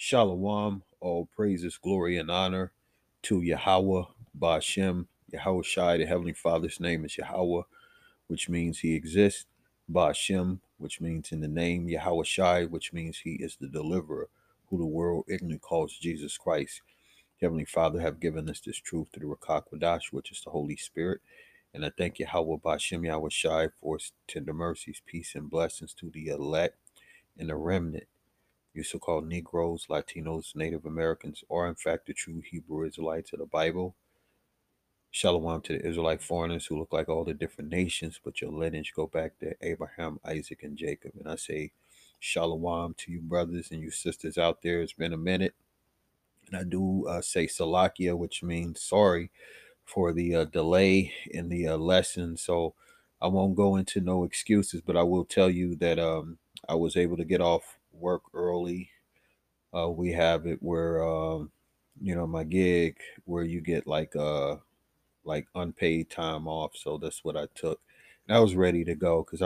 Shalom, all praises, glory, and honor to Yahweh, Ba'ashem, Yahweh Shai, the Heavenly Father's name is Yahweh, which means he exists, Ba'ashem, which means in the name, Yahweh Shai, which means he is the deliverer, who the world ignorantly calls Jesus Christ. Heavenly Father have given us this truth through the Rakak Wadash, which is the Holy Spirit. And I thank Yahweh Ba'ashem, Yahweh Shai, for his tender mercies, peace, and blessings to the elect and the remnant. You so-called Negroes, Latinos, Native Americans, are in fact the true Hebrew Israelites of the Bible. Shalom to the Israelite foreigners who look like all the different nations, but your lineage go back to Abraham, Isaac, and Jacob. And I say shalom to you brothers and you sisters out there. It's been a minute. And I do say salakia, which means sorry for the delay in the lesson. So I won't go into no excuses, but I will tell you that I was able to get off work early. We have it where my gig where you get like unpaid time off, so that's what I took. And I was ready to go because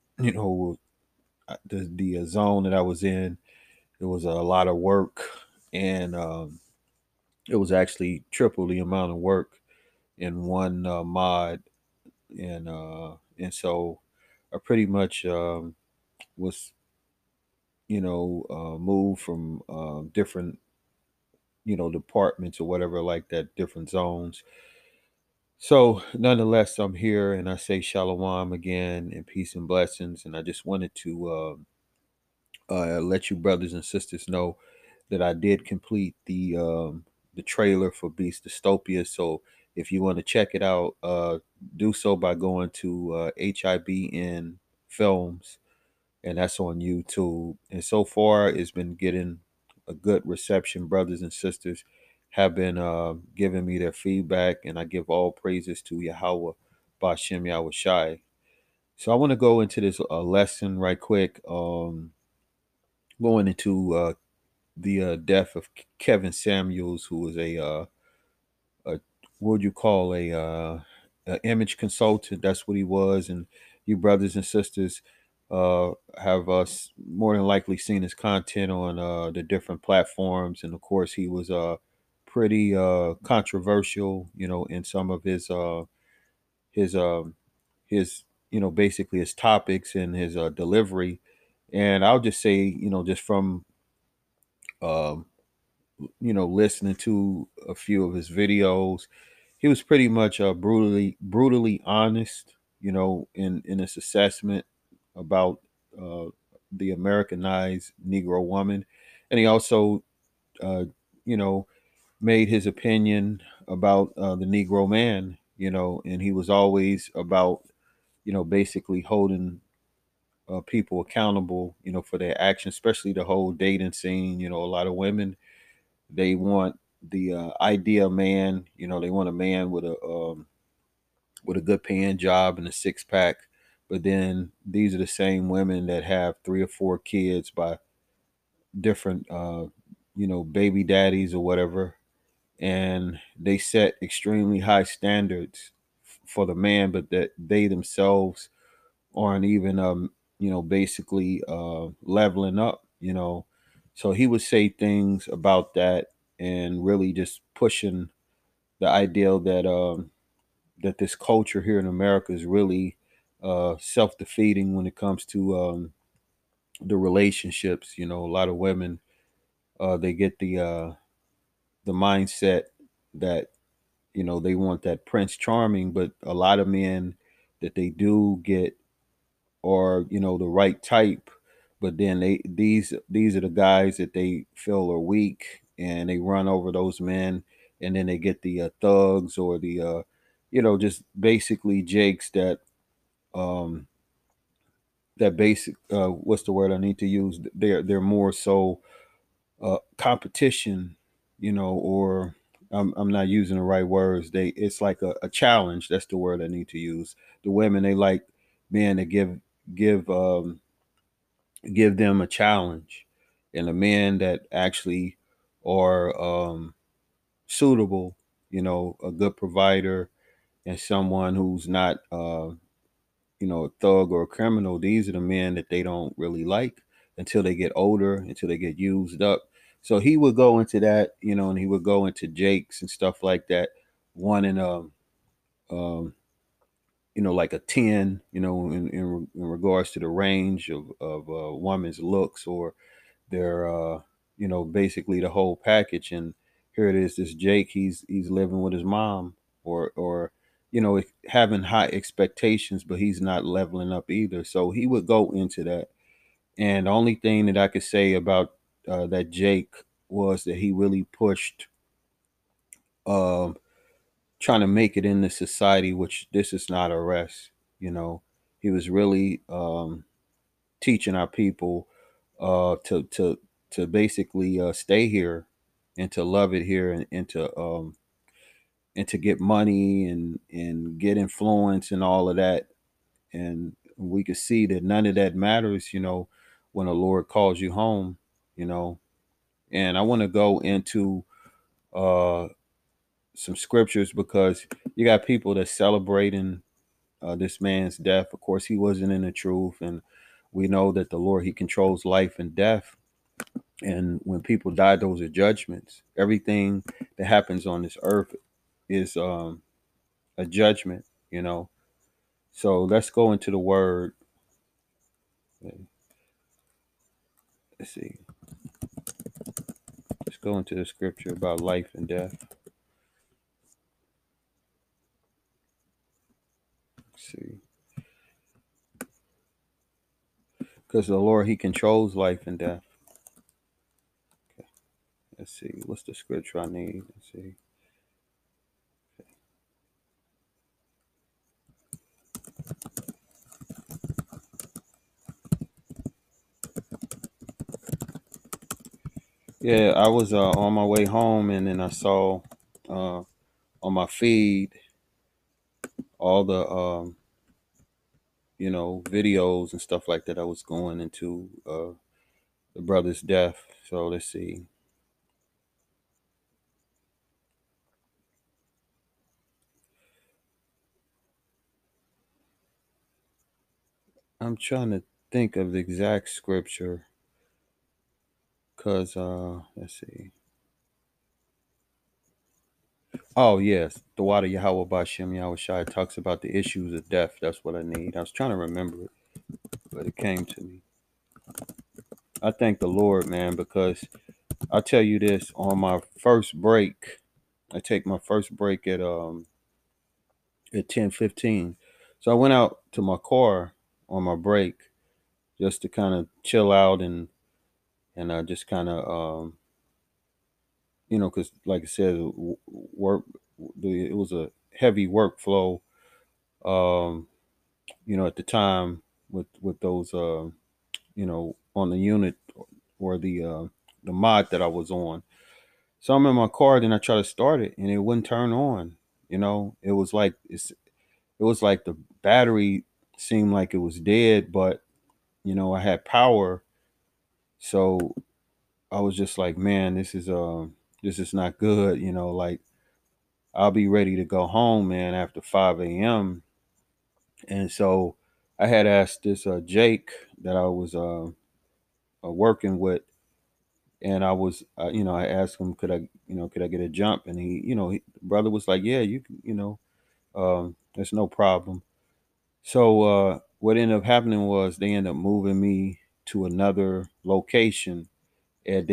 the zone that I was in, it was a lot of work, and it was actually triple the amount of work in one mod, and so I pretty much was moved from different departments or whatever like that, different zones. So nonetheless, I'm here and I say shalom again and peace and blessings. And I just wanted to let you brothers and sisters know that I did complete the trailer for Beast Dystopia. So if you want to check it out, do so by going to HIBN Films, and that's on YouTube. And so far, it's been getting a good reception. Brothers and sisters have been giving me their feedback, and I give all praises to Yahweh, Bashem Yahweh Shai. So I want to go into this lesson right quick, going into the death of Kevin Samuels, who was a what would you call a image consultant? That's what he was, and you brothers and sisters have more than likely seen his content on the different platforms, and of course he was pretty controversial, in some of his his basically his topics and his delivery. And I'll just say, just from um, listening to a few of his videos, he was pretty much brutally honest, in his assessment about uh, the Americanized Negro woman, and he also, uh, you know, made his opinion about the Negro man, and he was always about, basically holding people accountable, for their actions, especially the whole dating scene. A lot of women, they want the idea man. They want a man with a good paying job and a six pack. But then these are the same women that have 3 or 4 kids by different, baby daddies or whatever, and they set extremely high standards for the man, but that they themselves aren't even, basically leveling up. So he would say things about that and really just pushing the ideal that this culture here in America is really self-defeating when it comes to the relationships. A lot of women, they get the mindset that they want that Prince Charming, but a lot of men that they do get are the right type, but then these are the guys that they feel are weak, and they run over those men, and then they get the thugs or the just basically jakes um that basic what's the word I need to use, they're more so competition, or I'm not using the right words. It's like a challenge. That's the word I need to use. The women, they like men to give give them a challenge, and the men that actually are suitable, a good provider and someone who's not a thug or a criminal. These are the men that they don't really like until they get older, until they get used up. So he would go into that, and he would go into Jake's and stuff like that, wanting um like a 10, in regards to the range of a woman's looks or their basically the whole package. And here it is, this Jake, he's living with his mom, or having high expectations, but he's not leveling up either. So he would go into that. And the only thing that I could say about that Jake was that he really pushed um trying to make it in the society, which this is not a rest. He was really teaching our people to basically stay here and to love it here, and to get money and get influence and all of that. And we could see that none of that matters, when the Lord calls you home. you know and I want to go into uh some scriptures, because you got people that celebrating this man's death. Of course, he wasn't in the truth, and we know that the Lord, he controls life and death. And when people die, those are judgments. Everything that happens on this earth is a judgment. So let's go into the word. Let's see. Let's go into the scripture about life and death. Let's see. Because the Lord, he controls life and death. Okay. Let's see. What's the scripture I need? Let's see. Yeah, I was on my way home, and then I saw uh, on my feed all the videos and stuff like that. I was going into the brother's death. So let's see. I'm trying to think of the exact scripture, because let's see. Oh yes, the water Yahweh Bashem Yahweh Shai talks about the issues of death. That's what I need. I was trying to remember it, but it came to me. I thank the Lord, man, because I'll tell you this: on my first break, I take my first break at 10:15. So I went out to my car on my break just to kind of chill out, and just kind of because like I said, work. It was a heavy workflow. Um, at the time with those on the unit, or the mod that I was on. So I'm in my car, then I try to start it, and it wouldn't turn on. It was like the battery seemed like it was dead, but I had power. So I was just like, man, this is not good. Like, I'll be ready to go home, man, after 5 a.m. And so I had asked this Jake that I was working with, and I asked him, could I get a jump? And brother was like, yeah, you can, there's no problem. So what ended up happening was they ended up moving me to another location, and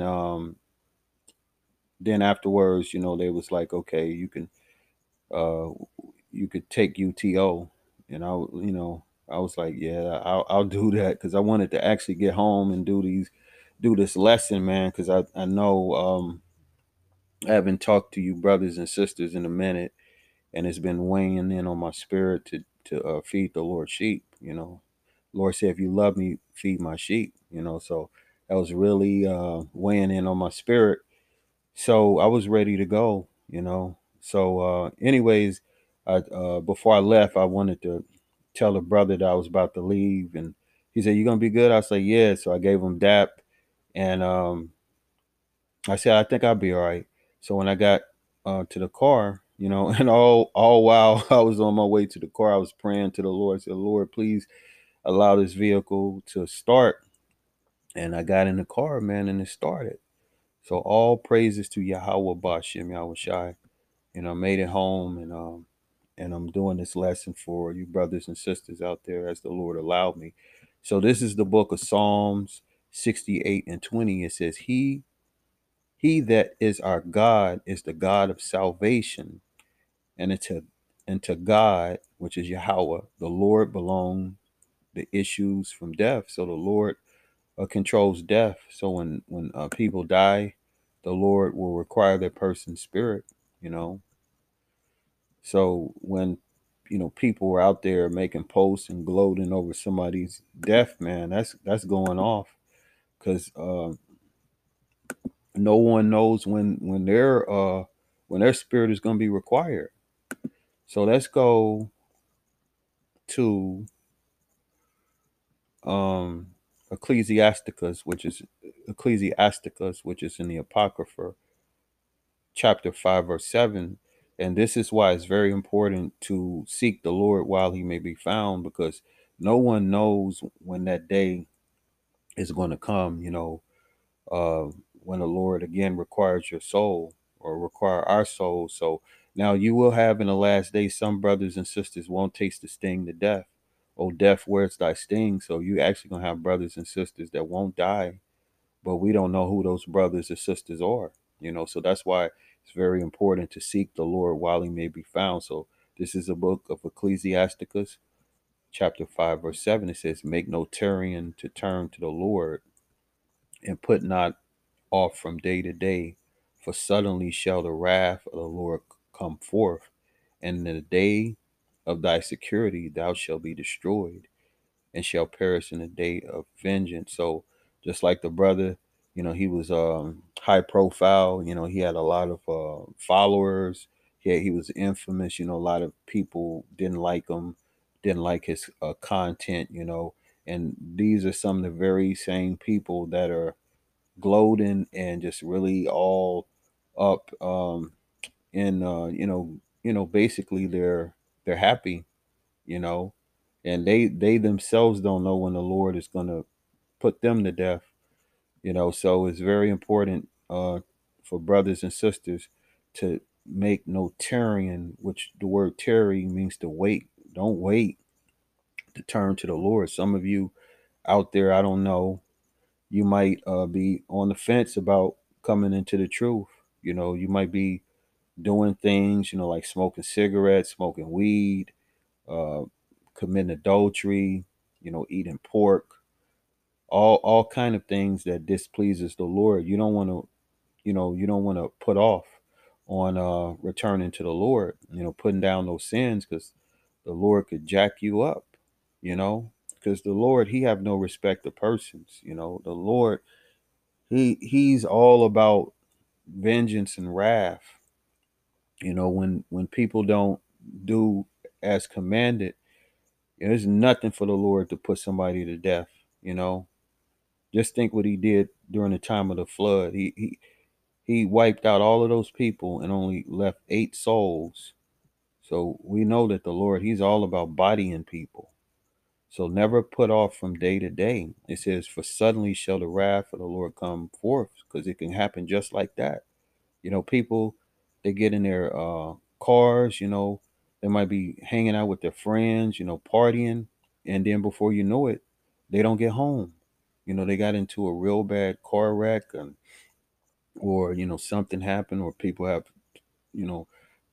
then afterwards, they was like, okay, uh, you could take UTO, and I was like, yeah, I'll do that, because I wanted to actually get home and do this lesson, man, because I know I haven't talked to you brothers and sisters in a minute, and it's been weighing in on my spirit to feed the Lord's sheep. Lord said, if you love me, feed my sheep. So that was really weighing in on my spirit. So I was ready to go. So anyways, before I left, I wanted to tell a brother that I was about to leave, and he said, you gonna be good? I said, yeah. So I gave him DAP, and I said, I think I'll be all right. So when I got to the car, and all while I was on my way to the car, I was praying to the Lord. I said, Lord, please allow this vehicle to start. And I got in the car, man, and it started. So all praises to Yahweh Bashem Yahweh Shai. I made it home, and I'm doing this lesson for you brothers and sisters out there as the Lord allowed me. So this is the book of Psalms 68 and 20. It says, He that is our God is the God of salvation, and unto God, which is Yahweh, the Lord, belong the issues from death. So the Lord controls death. So when people die, the Lord will require that person's spirit. You know, so when people are out there making posts and gloating over somebody's death, man, that's going off, because no one knows when their spirit is going to be required. So let's go to um Ecclesiasticus, which is in the Apocrypha, chapter 5, verse 7. And this is why it's very important to seek the Lord while he may be found, because no one knows when that day is going to come, uh, when the Lord again requires your soul, or require our soul. So now you will have in the last days some brothers and sisters won't taste the sting to death. Oh, death, where's thy sting? So you actually going to have brothers and sisters that won't die, but we don't know who those brothers or sisters are. So that's why it's very important to seek the Lord while he may be found. So this is a book of Ecclesiasticus, chapter 5, verse 7. It says, make no tarrying to turn to the Lord, and put not off from day to day, for suddenly shall the wrath of the Lord come forth, and in the day of thy security thou shalt be destroyed, and shall perish in the day of vengeance. So just like the brother, he was high profile. He had a lot of followers. He was infamous. A lot of people didn't like him, didn't like his content. And these are some of the very same people that are gloating and just really all up in basically they're happy, you know and they themselves don't know when the Lord is going to put them to death. So it's very important for brothers and sisters to make no tarrying, which the word tarry means to wait. Don't wait to turn to the Lord. Some of you out there, I don't know, you might be on the fence about coming into the truth. You might be doing things, like smoking cigarettes, smoking weed, uh, committing adultery, eating pork, all kind of things that displeases the Lord. You don't want to put off on returning to the Lord, putting down those sins, because the Lord could jack you up, because the Lord, he have no respect of persons. The Lord, he's all about vengeance and wrath. When people don't do as commanded, there's nothing for the Lord to put somebody to death. You know, just think what he did during the time of the flood. He wiped out all of those people and only left 8 souls. So we know that the Lord, he's all about bodying people. So never put off from day to day. It says, for suddenly shall the wrath of the Lord come forth, because it can happen just like that. People, they get in their cars, they might be hanging out with their friends, partying, and then before you know it, they don't get home. They got into a real bad car wreck, or something happened, or people have you know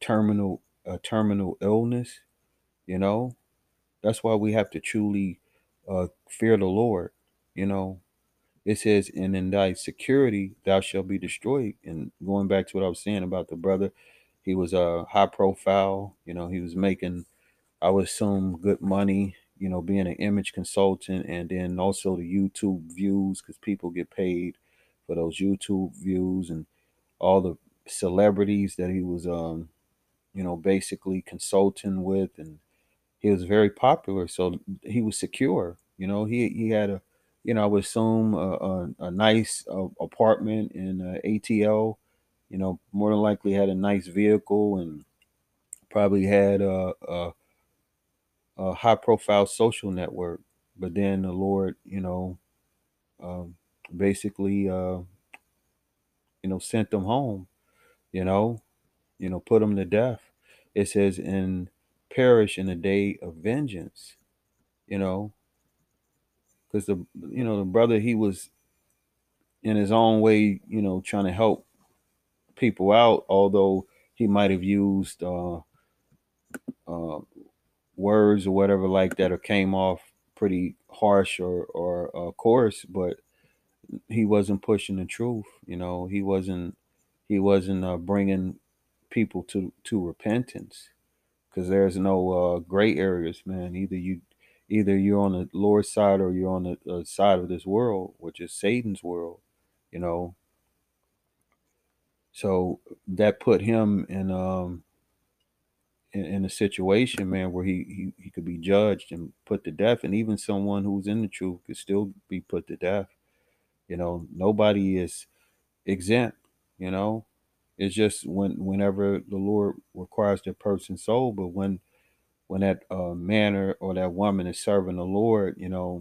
terminal illness. you know that's why we have to truly fear the Lord. you know it says, and in thy security thou shalt be destroyed. And going back to what I was saying about the brother, he was a high profile. He was making, I would assume, good money, being an image consultant, and then also the YouTube views, because people get paid for those YouTube views, and all the celebrities that he was basically consulting with, and he was very popular, so he was secure. He had I would assume a nice apartment in ATL. More than likely had a nice vehicle, and probably had a high profile social network. But then the Lord, basically sent them home, you know, put them to death. It says, and perish in the day of vengeance, you know, because the brother, he was in his own way, trying to help people out, although he might have used uh, words or whatever like that, or came off pretty harsh or coarse, but he wasn't pushing the truth. He wasn't bringing people to repentance, because there's no gray areas, man. Either you're on the Lord's side or you're on the side of this world, which is Satan's world. You know, so that put him in a situation, man, where he could be judged and put to death, and even someone who's in the truth could still be put to death. Nobody is exempt. You know, it's just whenever the Lord requires their person's soul. But when that man or that woman is serving the Lord,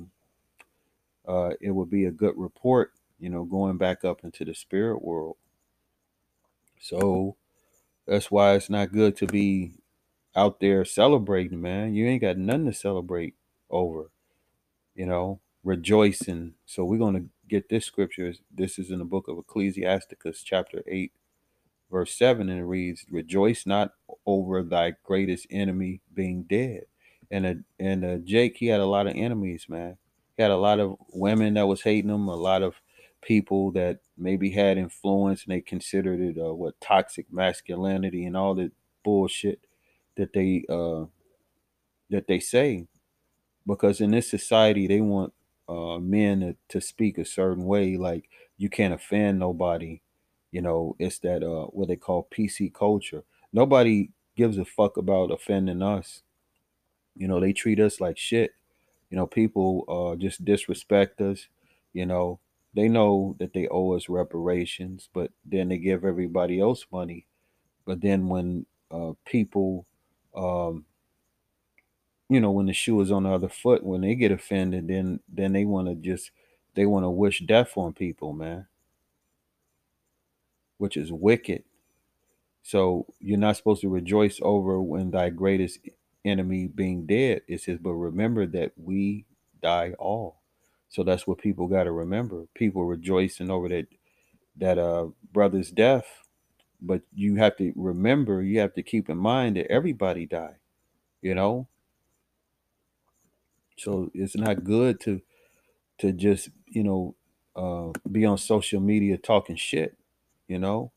it would be a good report. Going back up into the spirit world. So that's why it's not good to be out there celebrating, man. You ain't got nothing to celebrate over, rejoicing. So we're going to get this scripture. This is in the book of Ecclesiasticus, chapter 8, verse 7, and it reads, Rejoice not over thy greatest enemy being dead. And Jake, he had a lot of enemies, man. He had a lot of women that was hating him, a lot of people that maybe had influence, and they considered it what toxic masculinity and all the bullshit that they say, because in this society they want men to speak a certain way, like you can't offend nobody. It's that what they call PC culture. Nobody gives a fuck about offending us. They treat us like shit. People just disrespect us. you know they know that they owe us reparations, but then they give everybody else money. But then when people um, when the shoe is on the other foot, when they get offended, then they want to wish death on people, man, which is wicked. So you're not supposed to rejoice over when thy greatest enemy being dead. It says, but remember that we die all. So that's what people got to remember. People rejoicing over that brother's death, but you have to remember, you have to keep in mind that everybody die. You know, so it's not good to just be on social media talking shit. you know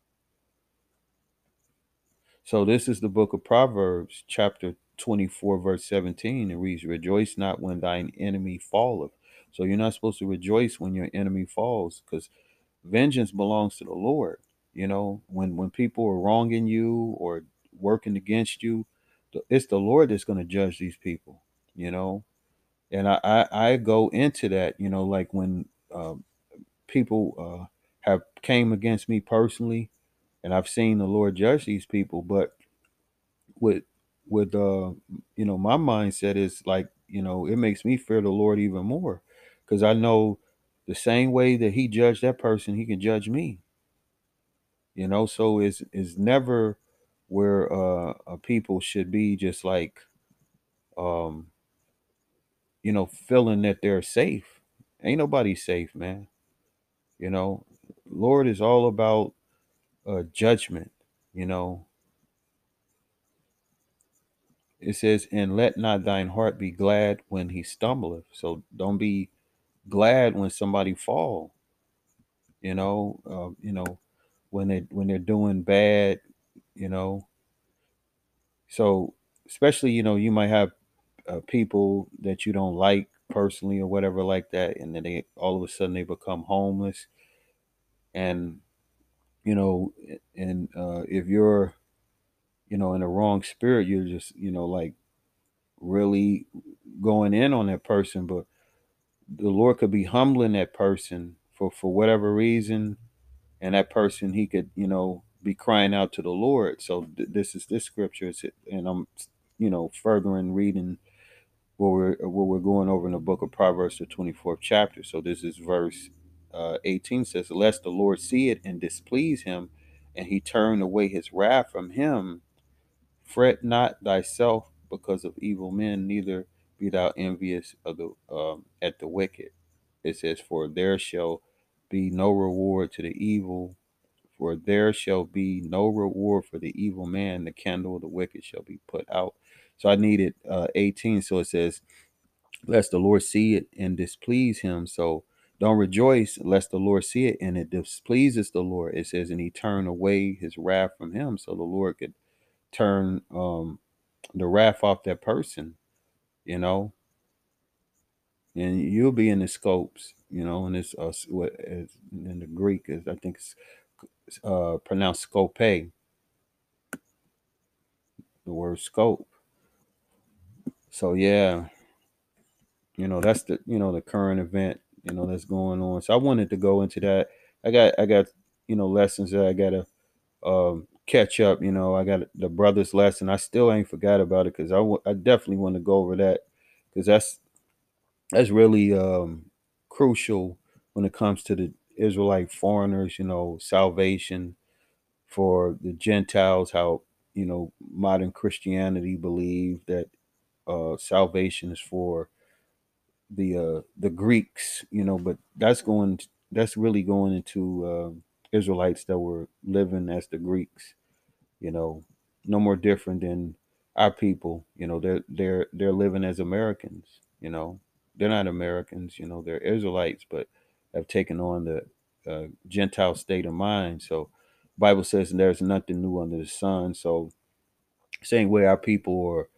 so this is the book of Proverbs, chapter 24, verse 17. It reads, Rejoice not when thine enemy falleth. So you're not supposed to rejoice when your enemy falls, because vengeance belongs to the Lord. When people are wronging you or working against you, it's the Lord that's going to judge these people. you know and I go into that, like when people have came against me personally, and I've seen the Lord judge these people. But with my mindset is like, it makes me fear the Lord even more, because I know the same way that He judged that person, He can judge me. So it's never where people should be just like um feeling that they're safe. Ain't nobody safe, man. you know Lord is all about judgment. you know It says, and let not thine heart be glad when he stumbleth. So don't be glad when somebody fall. When they're doing bad. You know, so especially, you might have people that you don't like personally or whatever like that, and then they all of a sudden they become homeless. And you know, and if you're in a wrong spirit, you're just like really going in on that person. But the Lord could be humbling that person for whatever reason, and that person, he could be crying out to the Lord. So this is this scripture, and I'm furthering reading what we're going over in the book of Proverbs, the 24th chapter. So this is verse 18 says, "Lest the Lord see it and displease him, and he turn away his wrath from him. Fret not thyself because of evil men, neither be thou envious of the at the wicked." It says, "For there shall be no reward to the evil, for there shall be no reward for the evil man. The candle of the wicked shall be put out." So I needed 18. So it says, "Lest the Lord see it and displease him." So don't rejoice lest the Lord see it and it displeases the Lord. It says, "And he turn away his wrath from him." So the Lord could turn the wrath off that person, you know, and you'll be in the scopes, and it's what is in the Greek is, I think it's pronounced scope, the word scope. So yeah, that's the current event, that's going on. So I wanted to go into that. I got lessons that I gotta catch up. I got the brothers lesson. I still ain't forgot about it because I definitely want to go over that because that's really crucial when it comes to the Israelite foreigners, salvation for the Gentiles, how, modern Christianity believe that salvation is for the Greeks, but that's really going into Israelites that were living as the Greeks, you know, no more different than our people. They're living as Americans. They're not Americans. They're Israelites, but have taken on the Gentile state of mind. So, Bible says there's nothing new under the sun. So, same way our people are,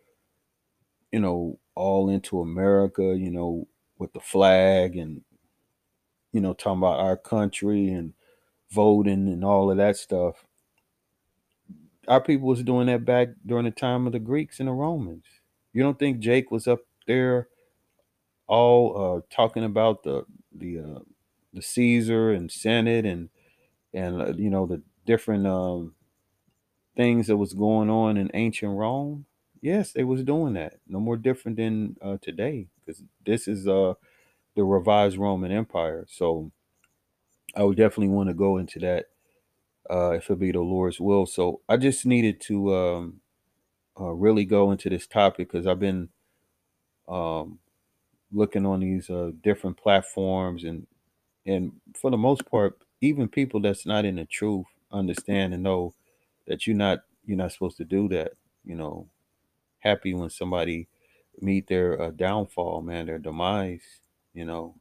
all into America. With the flag and talking about our country and voting and all of that stuff. Our people was doing that back during the time of the Greeks and the Romans. You don't think Jake was up there all talking about the Caesar and Senate and the different things that was going on in ancient Rome? Yes, they was doing that. No more different than today, because this is the revised Roman Empire. So I would definitely want to go into that if it be the Lord's will. So I just needed to really go into this topic because I've been um, looking on these different platforms, and for the most part, even people that's not in the truth understand and know that you're not supposed to do that. Happy when somebody meet their downfall, man, their demise. You know,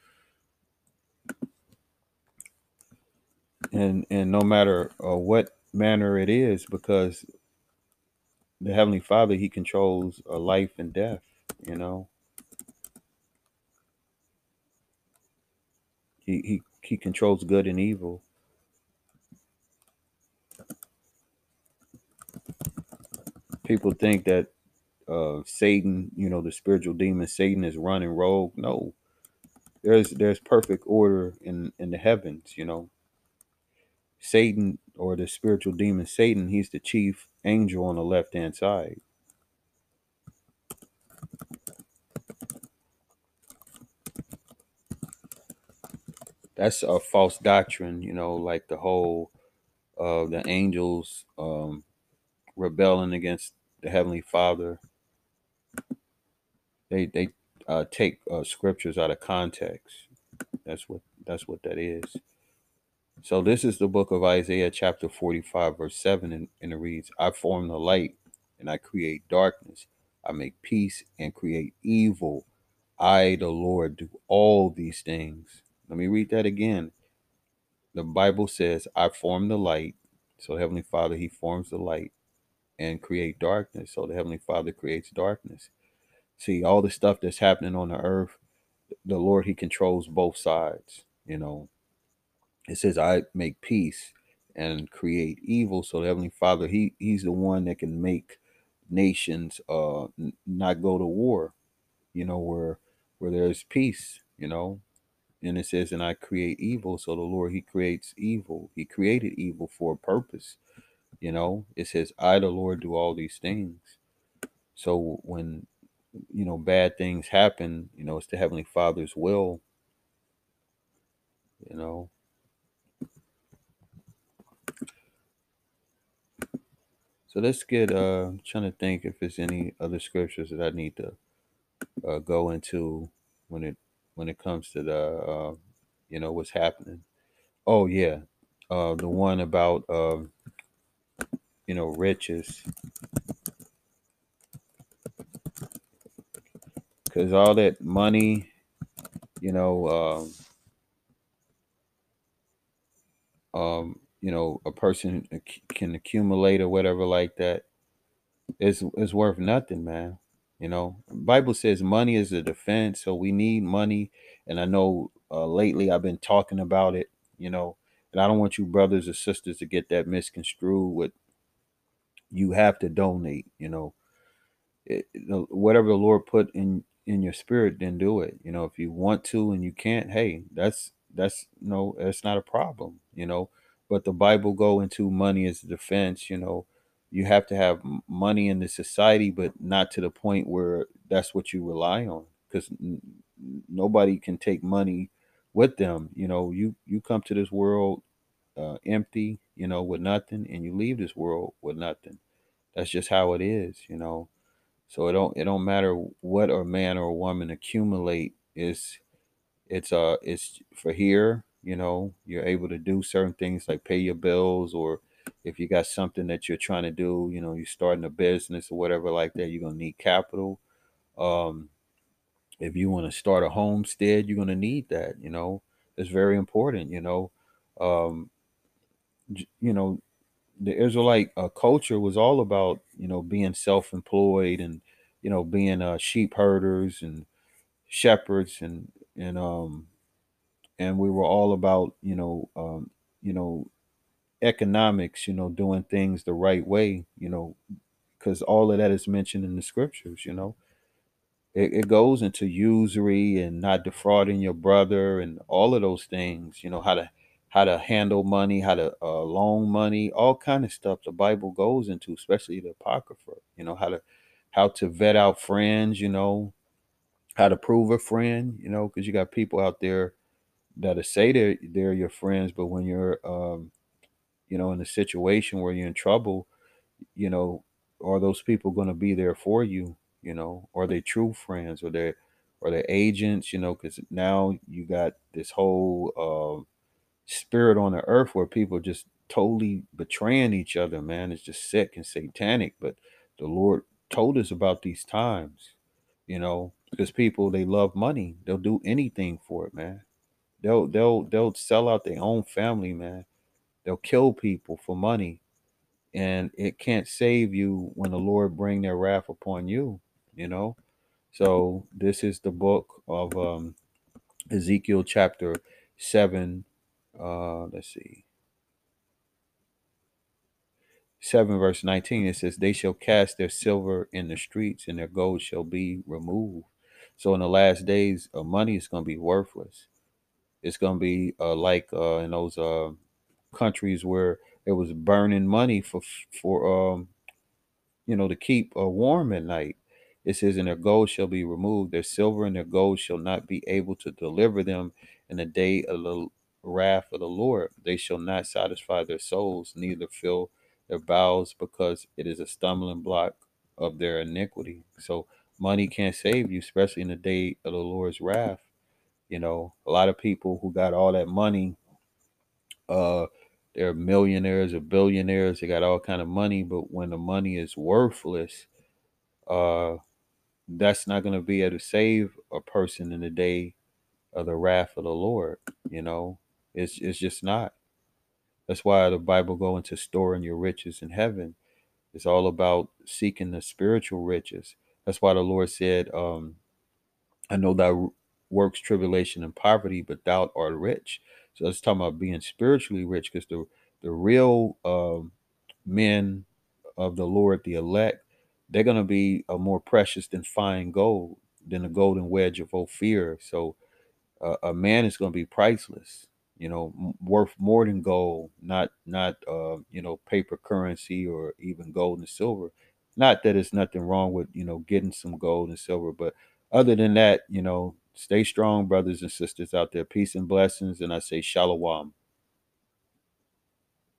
and no matter what manner it is, because the Heavenly Father, He controls life and death. You know, he controls good and evil. People think that Satan, the spiritual demon Satan, is running rogue. No, there's perfect order in the heavens. Satan, or the spiritual demon Satan, he's the chief angel on the left hand side. That's a false doctrine. Like the whole the angels rebelling against the Heavenly Father. They take scriptures out of context. That's what that is. So this is the book of Isaiah, chapter 45, verse 7, and it reads, "I form the light and I create darkness. I make peace and create evil. I, the Lord, do all these things." Let me read that again. The Bible says, "I form the light." So Heavenly Father, He forms the light, and create darkness. So the Heavenly Father creates darkness. See, all the stuff that's happening on the earth, the Lord, He controls both sides. It says, "I make peace and create evil." So the Heavenly Father, He's the one that can make nations not go to war, where there's peace, and it says, "And I create evil." So the Lord, He creates evil. He created evil for a purpose. It says, "I, the Lord, do all these things." So when bad things happen, it's the Heavenly Father's will. you know. So let's get trying to think if there's any other scriptures that I need to go into when it comes to the what's happening. Oh yeah, the one about riches, because all that money, you know, a person can accumulate or whatever like that is worth nothing, man. Bible says money is a defense, so we need money. And I know lately I've been talking about it, you know, and I don't want you brothers or sisters to get that misconstrued with you have to donate, whatever the Lord put in your spirit, then do it. If you want to and you can't, hey, that's no, that's not a problem. But the Bible go into money as a defense. You have to have money in the society, but not to the point where that's what you rely on, because nobody can take money with them. You come to this world empty, with nothing, and you leave this world with nothing. That's just how it is. So it don't matter what a man or a woman accumulate. It's for here. You're able to do certain things like pay your bills, or if you got something that you're trying to do, you're starting a business or whatever like that. You're gonna need capital. Um, if you want to start a homestead, you're gonna need that. It's very important. Um, j- you know, the Israelite culture was all about being self-employed and being sheep herders and shepherds and we were all about you know economics, doing things the right way, because all of that is mentioned in the scriptures. It goes into usury and not defrauding your brother and all of those things. How to handle money, how to loan money, all kind of stuff the Bible goes into, especially the Apocrypha. How to vet out friends. How to prove a friend. Because you got people out there that say they're your friends, but when you're in a situation where you're in trouble, you know, are those people going to be there for you? Are they true friends? Or they agents? Because now you got this whole spirit on the earth where people just totally betraying each other. Man, it's just sick and satanic. But the Lord told us about these times. Because people, they love money. They'll do anything for it, man. They'll sell out their own family, man. They'll kill people for money, and it can't save you when the Lord bring their wrath upon you. You know. So this is the book of Ezekiel chapter 7. Let's see, 7 verse 19. It says, "They shall cast their silver in the streets, and their gold shall be removed." So in the last days, money is going to be worthless. It's going to be like in those countries where it was burning money for to keep warm at night. It says, "And their gold shall be removed; their silver and their gold shall not be able to deliver them in the day of the wrath of the Lord. They shall not satisfy their souls, neither fill their bowels, because it is a stumbling block of their iniquity." So money can't save you, especially in the day of the Lord's wrath. A lot of people who got all that money, uh, they're millionaires or billionaires. They got all kind of money, but when the money is worthless, uh, that's not going to be able to save a person in the day of the wrath of the Lord. You know, it's just not. That's why the Bible go into storing your riches in heaven. It's all about seeking the spiritual riches. That's why the Lord said, "I know thou works tribulation and poverty, but thou art rich." So it's talking about being spiritually rich, because the real men of the Lord, the elect, they're going to be more precious than fine gold, than a golden wedge of Ophir. So a man is going to be priceless, worth more than gold, not paper currency or even gold and silver. Not that there's nothing wrong with getting some gold and silver, but other than that, Stay strong, brothers and sisters out there. Peace and blessings. And I say shalom.